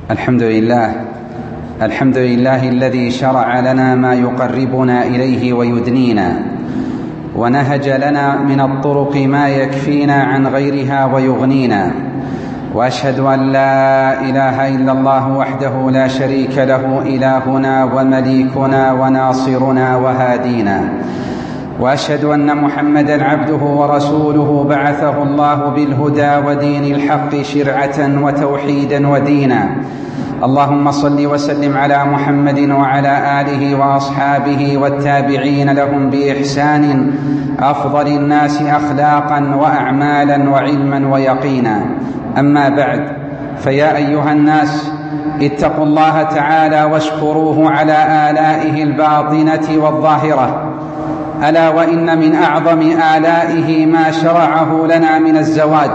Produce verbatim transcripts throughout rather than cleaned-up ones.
الحمد لله الحمد لله الذي شرع لنا ما يقربنا إليه ويدنينا، ونهج لنا من الطرق ما يكفينا عن غيرها ويغنينا، وأشهد أن لا إله إلا الله وحده لا شريك له إلهنا ومليكنا وناصرنا وهادينا، وأشهد أن محمدًا عبده ورسوله بعثه الله بالهدى ودين الحق شرعة وتوحيدا ودينا. اللهم صل وسلم على محمد وعلى آله وأصحابه والتابعين لهم بإحسان، أفضل الناس أخلاقا وأعمالا وعلما ويقينا. أما بعد، فيا أيها الناس، اتقوا الله تعالى واشكروه على آلائه الباطنة والظاهرة، ألا وإن من أعظم آلائه ما شرعه لنا من الزواج،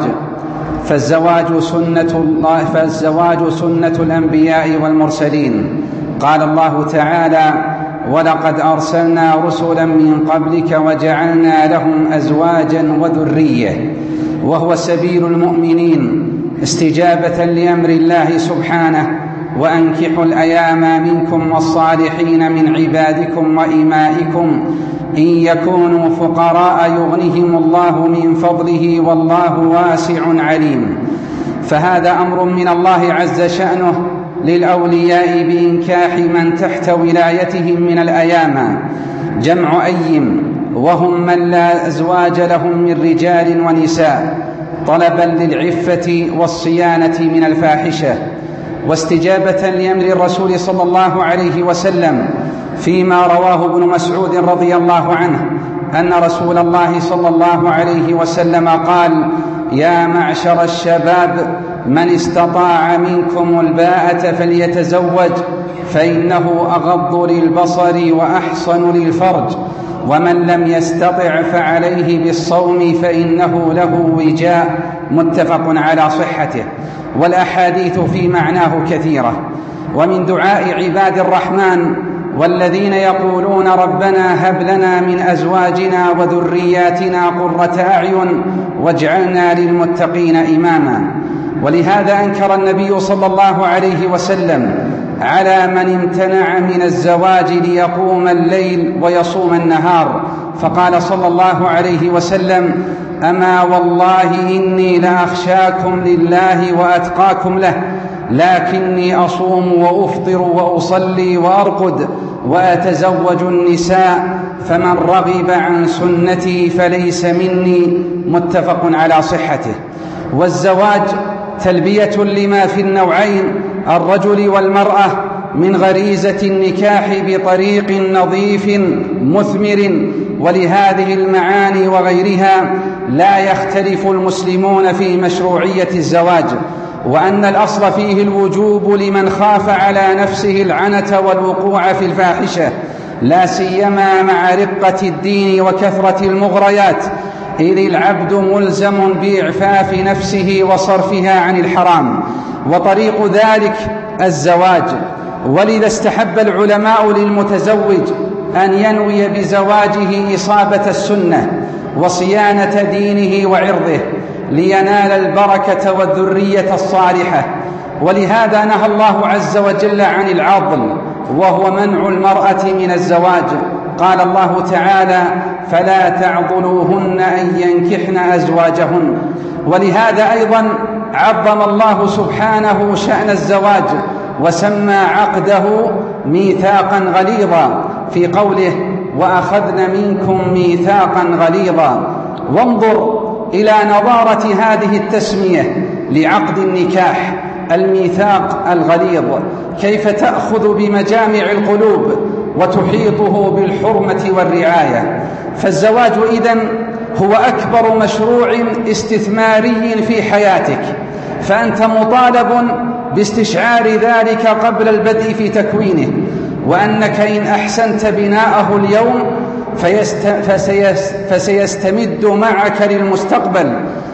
فالزواج سنة الله فالزواج سنة الأنبياء والمرسلين. قال الله تعالى: ولقد أرسلنا رسلا من قبلك وجعلنا لهم أزواجا وذرية، وهو سبيل المؤمنين استجابة لأمر الله سبحانه: وأنكحوا الأيام منكم والصالحين من عبادكم وإمائكم إن يكونوا فقراء يغنهم الله من فضله والله واسع عليم. فهذا أمر من الله عز شأنه للأولياء بإنكاح من تحت ولايتهم من الأيام، جمع أيم، وهم من لا أزواج لهم من رجال ونساء، طلبا للعفة والصيانة من الفاحشة، واستجابة لأمر الرسول صلى الله عليه وسلم فيما رواه ابن مسعود رضي الله عنه أن رسول الله صلى الله عليه وسلم قال: يا معشر الشباب، من استطاع منكم الباءة فليتزوج، فإنه أغض للبصر وأحصن للفرج، ومن لم يستطع فعليه بالصوم فإنه له وجاء. متفق على صحته. والأحاديث في معناه كثيرة. ومن دعاء عباد الرحمن والذين يقولون: ربنا هب لنا من أزواجنا وذرياتنا قرة أعين واجعلنا للمتقين إماما. ولهذا أنكر النبي صلى الله عليه وسلم على من امتنع من الزواج ليقوم الليل ويصوم النهار، فقال صلى الله عليه وسلم: أما والله إني لأخشاكم لله وأتقاكم له، لكني أصوم وأفطر وأصلي وأرقد وأتزوج النساء، فمن رغب عن سنتي فليس مني. متفق على صحته. والزواج تلبية لما في النوعين، الرجل والمرأة، من غريزة النكاح بطريق نظيف مثمر. ولهذه المعاني وغيرها لا يختلف المسلمون في مشروعية الزواج، وأن الأصل فيه الوجوب لمن خاف على نفسه العنة والوقوع في الفاحشة، لا سيما مع رقة الدين وكثرة المغريات، إذ العبد ملزم بإعفاف نفسه وصرفها عن الحرام، وطريق ذلك الزواج. ولذا استحب العلماء للمتزوج أن ينوي بزواجه إصابة السنة وصيانة دينه وعرضه لينال البركة والذرية الصالحة. ولهذا نهى الله عز وجل عن العضل، وهو منع المرأة من الزواج. قال الله تعالى: فلا تعضلوهن أن ينكحن أزواجهن. ولهذا أيضا عظم الله سبحانه شأن الزواج وسمى عقده ميثاقا غليظا في قوله: وأخذن منكم ميثاقا غليظا. وانظر إلى نظارة هذه التسمية لعقد النكاح، الميثاق الغليظ، كيف تأخذ بمجامع القلوب وتحيطه بالحرمة والرعاية. فالزواج إذن هو أكبر مشروع استثماري في حياتك، فأنت مطالب باستشعار ذلك قبل البدء في تكوينه، وأنك إن أحسنت بناءه اليوم فيست فسيست فسيستمد معك للمستقبل،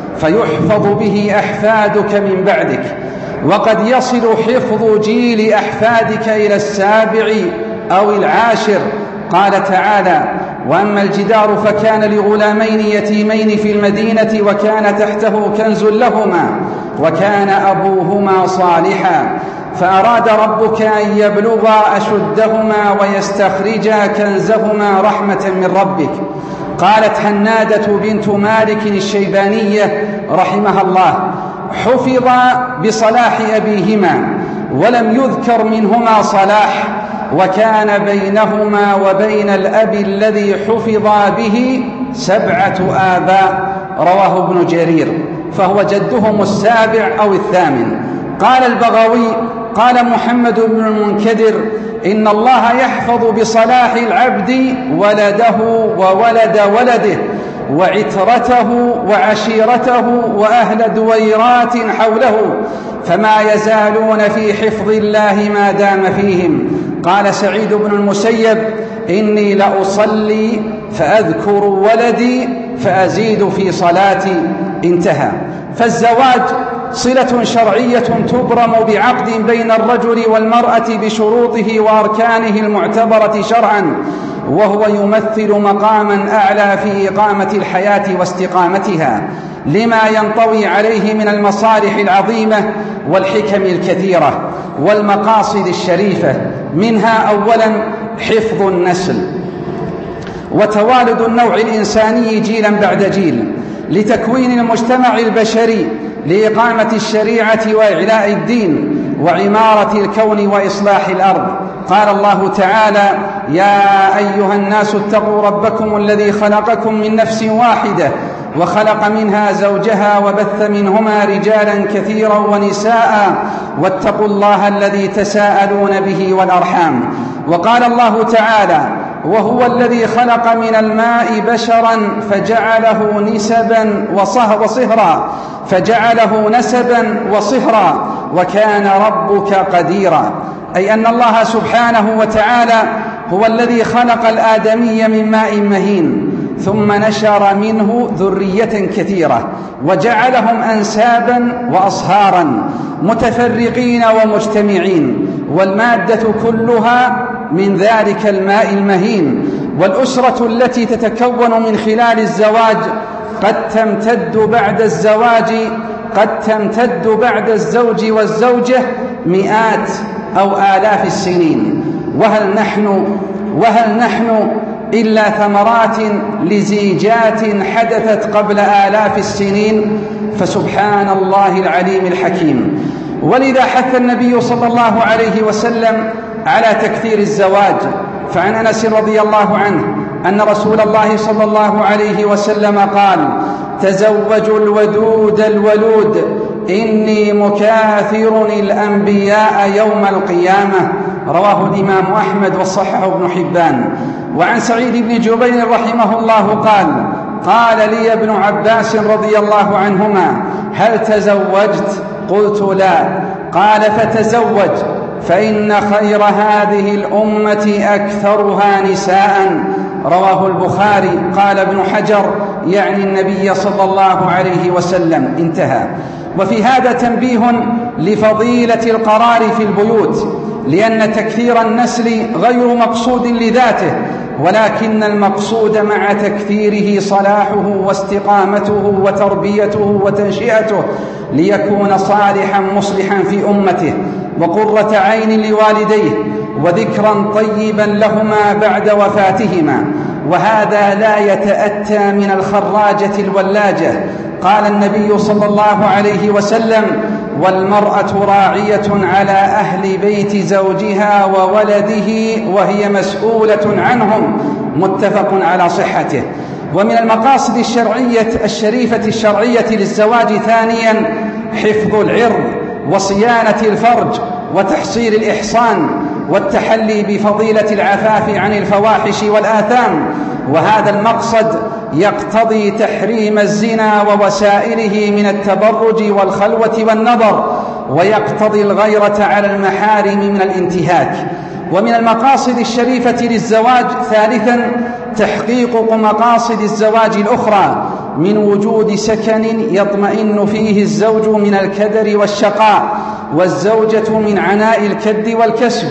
فيحفظ به أحفادك من بعدك، وقد يصل حفظ جيل أحفادك إلى السابع أو العاشر. قال تعالى: وأما الجدار فكان لغلامين يتيمين في المدينة وكان تحته كنز لهما وكان أبوهما صالحا فأراد ربك أن يبلغا أشدهما ويستخرجا كنزهما رحمة من ربك. قالت هنادة بنت مالك الشيبانية رحمها الله: حفظ بصلاح أبيهما ولم يذكر منهما صلاح، وكان بينهما وبين الأب الذي حفظا به سبعة آباء. رواه ابن جرير، فهو جدهم السابع أو الثامن. قال البغوي: قال محمد بن المنكدر: إن الله يحفظ بصلاح العبد ولده وولد ولده وعترته وعشيرته وأهل دويرات حوله، فما يزالون في حفظ الله ما دام فيهم. قال سعيد بن المسيب: إني لأصلي فأذكر ولدي فأزيد في صلاتي. انتهى. فالزواج صلة شرعية تبرم بعقد بين الرجل والمرأة بشروطه وأركانه المعتبرة شرعا، وهو يمثل مقاما أعلى في إقامة الحياة واستقامتها، لما ينطوي عليه من المصالح العظيمة والحكم الكثيرة والمقاصد الشريفة. منها أولا حفظ النسل وتوالد النوع الإنساني جيلا بعد جيل، لتكوين المجتمع البشري، لإقامة الشريعة وإعلاء الدين، وعمارة الكون وإصلاح الأرض. قال الله تعالى: يا أيها الناس اتقوا ربكم الذي خلقكم من نفس واحدة وخلق منها زوجها وبث منهما رجالا كثيرا ونساء واتقوا الله الذي تساءلون به والأرحام. وقال الله تعالى: وهو الذي خلق من الماء بشرا فجعله نسبا وصهرا فجعله نسبا وصهرا وكان ربك قديرا. أي أن الله سبحانه وتعالى هو الذي خلق الآدمي من ماء مهين، ثم نشر منه ذرية كثيرة وجعلهم أنسابا وأصهارا متفرقين ومجتمعين، والمادة كلها من ذلك الماء المهين. والأسرة التي تتكون من خلال الزواج قد تمتد بعد الزواج قد تمتد بعد الزوج والزوجة مئات أو آلاف السنين، وهل نحن وهل نحن إلا ثمرات لزيجات حدثت قبل آلاف السنين؟ فسبحان الله العليم الحكيم. ولذا حث النبي صلى الله عليه وسلم على تكثير الزواج. فعن أنس رضي الله عنه أن رسول الله صلى الله عليه وسلم قال: تزوجوا الودود الولود إني مكاثر الأنبياء يوم القيامة. رواه الإمام أحمد وصححه ابن حبان. وعن سعيد بن جبير رحمه الله قال: قال لي ابن عباس رضي الله عنهما: هل تزوجت؟ قلت لا. قال: فتزوج فإن خير هذه الأمة أكثرها نساء. رواه البخاري. قال ابن حجر: يعني النبي صلى الله عليه وسلم. انتهى. وفي هذا تنبيه لفضيلة القرار في البيوت، لأن تكثير النسل غير مقصود لذاته، ولكن المقصود مع تكثيره صلاحه واستقامته وتربيته وتنشئته، ليكون صالحا مصلحا في أمته وقرة عين لوالديه وذكرا طيبا لهما بعد وفاتهما. وهذا لا يتأتى من الخراجة الولاجة. قال النبي صلى الله عليه وسلم: والمرأة راعية على أهل بيت زوجها وولده وهي مسؤولة عنهم. متفق على صحته. ومن المقاصد الشرعية الشريفة الشرعية للزواج ثانيا حفظ العرض وصيانة الفرج وتحصيل الإحصان والتحلي بفضيلة العفاف عن الفواحش والآثام. وهذا المقصد يقتضي تحريم الزنا ووسائله من التبرج والخلوة والنظر، ويقتضي الغيرة على المحارم من الانتهاك. ومن المقاصد الشريفة للزواج ثالثا تحقيق مقاصد الزواج الأخرى من وجود سكن يطمئن فيه الزوج من الكدر والشقاء، والزوجة من عناء الكد والكسب،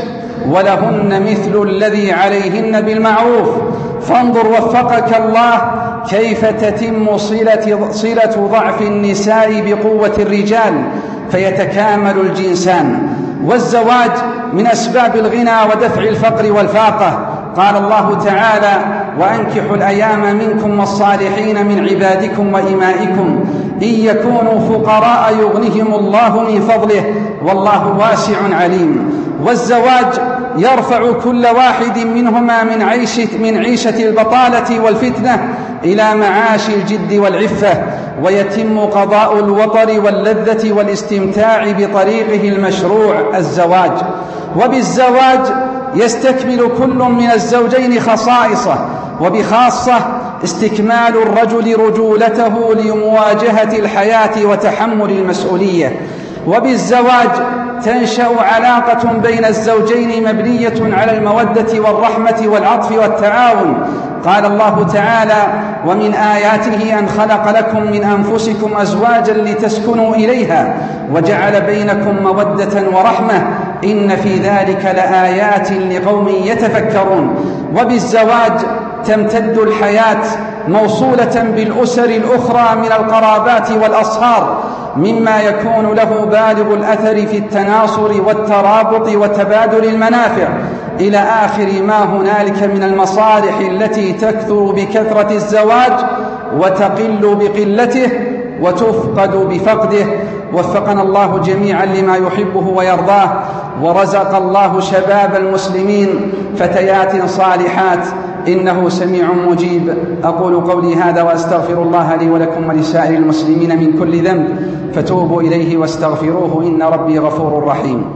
ولهن مثل الذي عليهن بالمعروف. فانظر وفقك الله كيف تتم صلة, صلة ضعف النساء بقوة الرجال فيتكامل الجنسان. والزواج من أسباب الغنى ودفع الفقر والفاقة. قال الله تعالى: وأنكحوا الأيام منكم والصالحين من عبادكم وإمائكم إن يكونوا فقراء يغنهم الله من فضله والله واسع عليم. والزواج يرفع كل واحد منهما من عيشة, من عيشة البطالة والفتنة إلى معاش الجد والعفة، ويتم قضاء الوطر واللذة والاستمتاع بطريقه المشروع الزواج. وبالزواج يستكمل كل من الزوجين خصائصه، وبخاصة استكمال الرجل رجولته لمواجهة الحياة وتحمل المسؤولية. وبالزواج تنشأ علاقة بين الزوجين مبنية على المودة والرحمة والعطف والتعاون. قال الله تعالى: ومن آياته أن خلق لكم من أنفسكم أزواجا لتسكنوا إليها وجعل بينكم مودة ورحمة إن في ذلك لآيات لقوم يتفكرون. وبالزواج تمتد الحياة موصولة بالأسر الأخرى من القرابات والأصهار، مما يكون له بالغ الأثر في التناصر والترابط وتبادل المنافع إلى آخر ما هنالك من المصالح التي تكثر بكثرة الزواج وتقل بقلته وتفقد بفقده. وفقنا الله جميعا لما يحبه ويرضاه، ورزق الله شباب المسلمين فتيات صالحات إنه سميع مجيب. أقول قولي هذا وأستغفر الله لي ولكم ولسائر المسلمين من كل ذنب، فتوبوا إليه واستغفروه إن ربي غفور رحيم.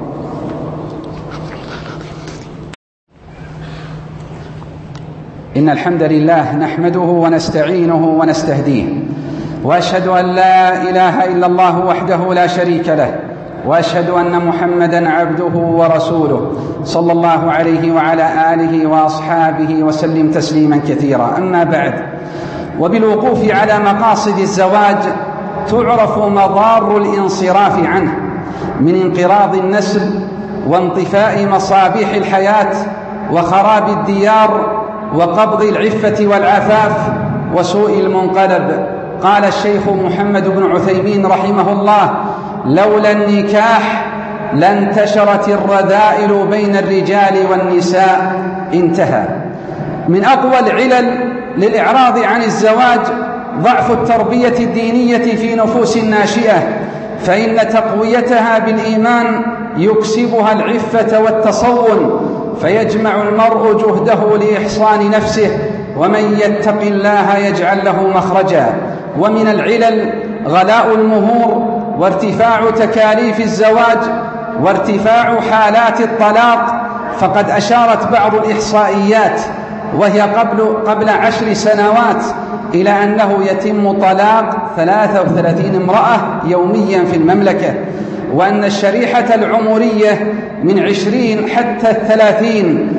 إن الحمد لله نحمده ونستعينه ونستهديه، وأشهد أن لا إله إلا الله وحده لا شريك له، وأشهد أن محمدًا عبده ورسوله صلى الله عليه وعلى آله وأصحابه وسلم تسليمًا كثيرا. أما بعد، وبالوقوف على مقاصد الزواج تعرف مضار الانصراف عنه من انقراض النسل وانطفاء مصابيح الحياة وخراب الديار وقبض العفة والعفاف وسوء المنقلب. قال الشيخ محمد بن عثيمين رحمه الله: لولا النكاح لانتشرت الرذائل بين الرجال والنساء. انتهى. من أقوى العلل للإعراض عن الزواج ضعف التربية الدينية في نفوس الناشئة، فإن تقويتها بالإيمان يكسبها العفة والتصون، فيجمع المرء جهده لإحصان نفسه، ومن يتق الله يجعل له مخرجا. ومن العلل غلاء المهور وارتفاع تكاليف الزواج وارتفاع حالات الطلاق، فقد أشارت بعض الإحصائيات وهي قبل, قبل عشر سنوات إلى أنه يتم طلاق ثلاثة وثلاثين امرأة يوميا في المملكة، وأن الشريحة العمرية من عشرين حتى الثلاثين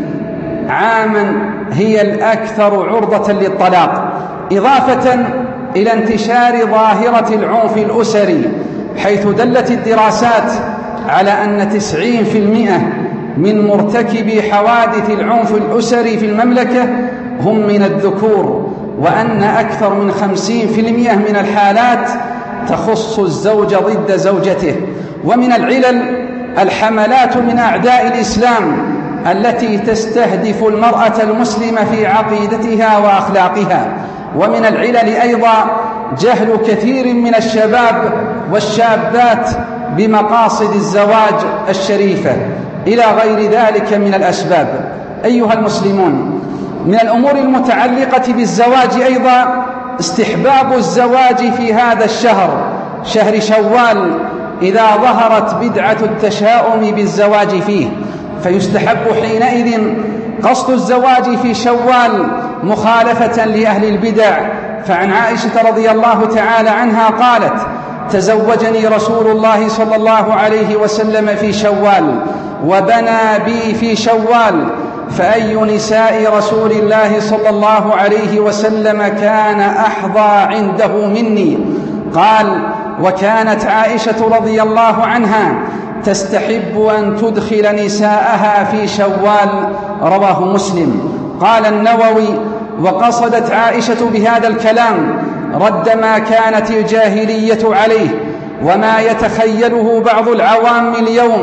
عاما هي الأكثر عرضة للطلاق، إضافة إلى انتشار ظاهرة العنف الأسري، حيث دلت الدراسات على أن تسعين بالمئة من مرتكبي حوادث العنف الأسري في المملكة هم من الذكور، وأن أكثر من خمسين بالمئة من الحالات تخص الزوج ضد زوجته. ومن العلل الحملات من أعداء الإسلام التي تستهدف المرأة المسلمة في عقيدتها وأخلاقها. ومن العلل أيضا جهل كثير من الشباب والشابات بمقاصد الزواج الشريفة إلى غير ذلك من الأسباب. أيها المسلمون، من الأمور المتعلقة بالزواج أيضا استحباب الزواج في هذا الشهر، شهر شوال، إذا ظهرت بدعة التشاؤم بالزواج فيه، فيستحب حينئذ قصد الزواج في شوال مخالفة لأهل البدع. فعن عائشة رضي الله تعالى عنها قالت: تزوجني رسول الله صلى الله عليه وسلم في شوال وبنى بي في شوال، فأي نساء رسول الله صلى الله عليه وسلم كان أحظى عنده مني؟ قال: وكانت عائشة رضي الله عنها تستحب أن تدخل نساءها في شوال. رواه مسلم. قال النووي: وقصدت عائشة بهذا الكلام رد ما كانت الجاهلية عليه وما يتخيله بعض العوام اليوم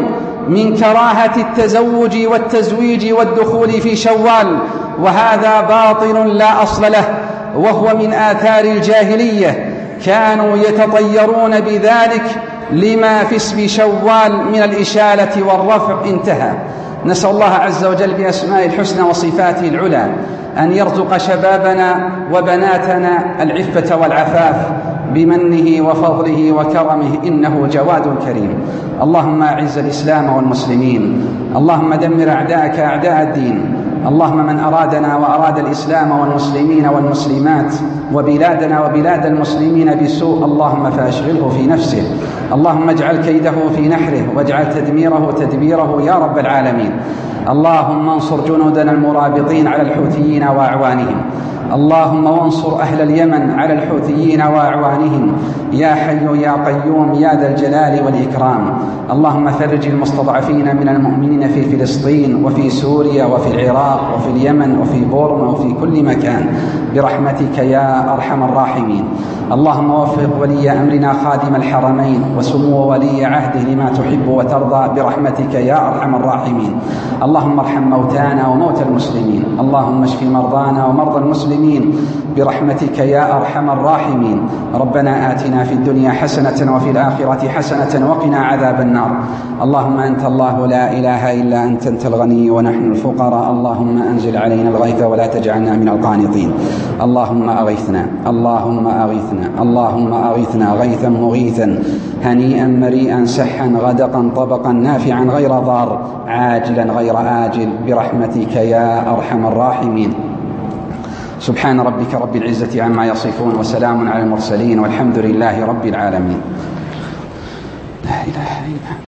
من كراهة التزوج والتزويج والدخول في شوال، وهذا باطل لا أصل له، وهو من آثار الجاهلية، كانوا يتطيرون بذلك لما في اسم شوال من الإشالة والرفع. انتهى. نسأل الله عز وجل بأسماء الحسنى وصفاته العلى أن يرزق شبابنا وبناتنا العفة والعفاف بمنه وفضله وكرمه، إنه جواد كريم. اللهم أعز الإسلام والمسلمين، اللهم دمر أعداءك أعداء الدين، اللهم من أرادنا وأراد الإسلام والمسلمين والمسلمات وبلادنا وبلاد المسلمين بسوء اللهم فأشغله في نفسه، اللهم اجعل كيده في نحره واجعل تدميره تدبيره يا رب العالمين. اللهم انصر جنودنا المرابطين على الحوثيين وأعوانهم، اللهم وانصر أهل اليمن على الحوثيين وأعوانهم يا حي يا قيوم يا ذا الجلال والإكرام. اللهم فرج المستضعفين من المؤمنين في فلسطين وفي سوريا وفي العراق وفي اليمن وفي بورما وفي كل مكان برحمتك يا أرحم الراحمين. اللهم وفق ولي أمرنا خادم الحرمين وسمو ولي عهده لما تحب وترضى برحمتك يا أرحم الراحمين. اللهم ارحم موتانا وموتى المسلمين، اللهم اشف مرضانا ومرضى المسلمين برحمتك يا أرحم الراحمين. ربنا آتنا في الدنيا حسنة وفي الآخرة حسنة وقنا عذاب النار. اللهم أنت الله لا إله إلا أنت، أنت الغني ونحن الفقراء. اللهم أنزل علينا الغيث ولا تجعلنا من القانطين. اللهم أغيثنا اللهم أغيثنا اللهم أغيثنا غيثا مغيثا هنيئا مريئا سحا غدقا طبقا نافعا غير ضار عاجلا غير آجل برحمتك يا أرحم الراحمين. سبحان ربك رب العزة عما يصفون وسلام على المرسلين والحمد لله رب العالمين. لا إله إلا